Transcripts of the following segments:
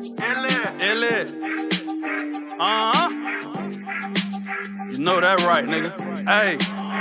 L.A. You know that right, nigga. Hey,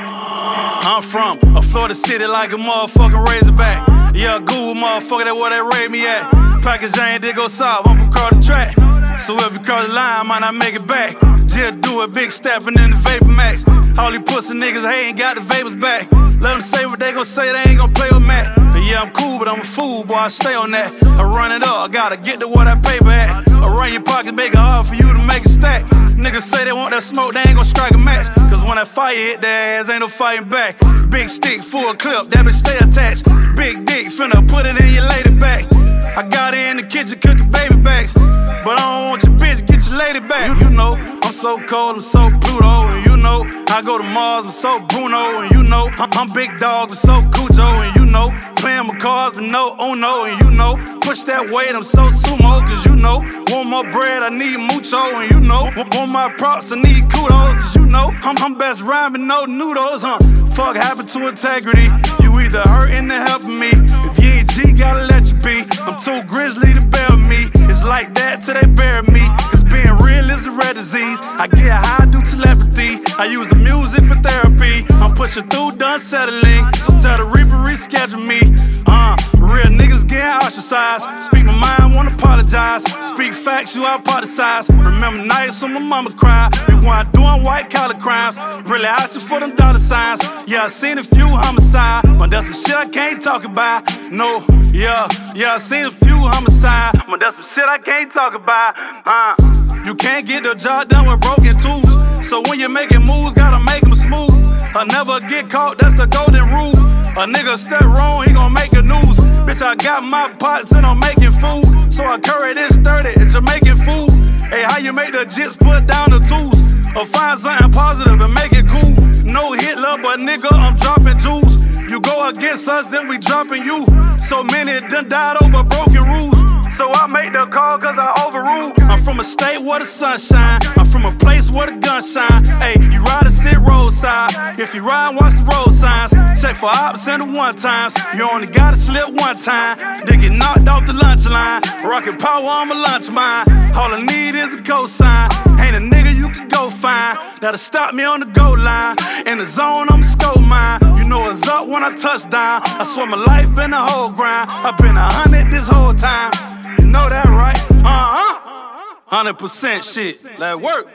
I'm from a Florida city like a motherfucking Razorback. Yeah, Google motherfucker, that where they raid me at. Package ain't did go south, I'm from across the track. So if you cross the line, might not make it back. Just do a big steppin' in the Vapor Max. All these pussy niggas, they ain't got the vapors back. Let them say what they gon' say, they ain't gon' play with Mac. But yeah, I'm cool, but I'm a fool, boy, I stay on that. I run it up, I gotta get to where that paper at. I run your pocket, make it hard for you to make a stack. Niggas say they want that smoke, they ain't gon' strike a match. Cause when that fire hit their ass, ain't no fighting back. Big stick, full clip, that bitch stay attached. Big dick, finna put it in your lady back. I got her in the kitchen cooking baby backs. But I don't want your bitch, get your lady back. You know, I'm so cold, I'm so Pluto. And you know, I go to Mars, I'm so Bruno. And you know, I'm big dog, I'm so Cujo. And you know, playing my cards, but no Uno. And you know, push that weight, I'm so sumo. Cause you know, want more bread, I need mucho. And you know, want my props, I need kudos. Cause you know, I'm best rhyming, no noodles, huh? Fuck happened to integrity. You either hurting or helping me. If you ain't G, gotta let you be. I'm too grizzly to bear me. It's like that till they bury me. Cause being real is a rare disease. I get high, do telepathy. I use the music for therapy. I'm pushing through, done settling. So tell the Reaper reschedule me. Real niggas getting ostracized. Speak my mind, won't apologize. Speak facts, you hypothesize. Remember nights when my mama cried. We weren't doing white collar crimes. Really out you for them dollar signs. Yeah, I seen a few homicides, but that's some shit I can't talk about. No, yeah, I seen a few homicides, but that's some shit I can't talk about. You can't get the job done with broken tools. So when you're making moves, gotta make them smooth. I'll never get caught, that's the golden rule. A nigga step wrong, he gon' make the news. Bitch, I got my pots and I'm making food. So I curry this 30 and Jamaican food. Hey, how you make the jits put down the tools? Or find something positive and make it cool. No Hitler, but nigga, I'm dropping jewels. You go against us, then we dropping you. So many done died over broken rules. So I make the call cause I overrule. I'm from a state where the sun shine. I'm from a place where the gun shine. Hey, you ride or sit roadside. If you ride, watch the road signs. Check for ops and the one times. You only gotta slip one time. They get knocked off the lunch line. Rocket power on my lunch mine. All I need is a cosign. Ain't a nigga you can go find that'll stop me on the goal line. In the zone, I'ma scope mine. You know it's up when I touch down. I swear my life been a whole grind. I've been 100 this whole time. You know that, right? 100% shit. Let work.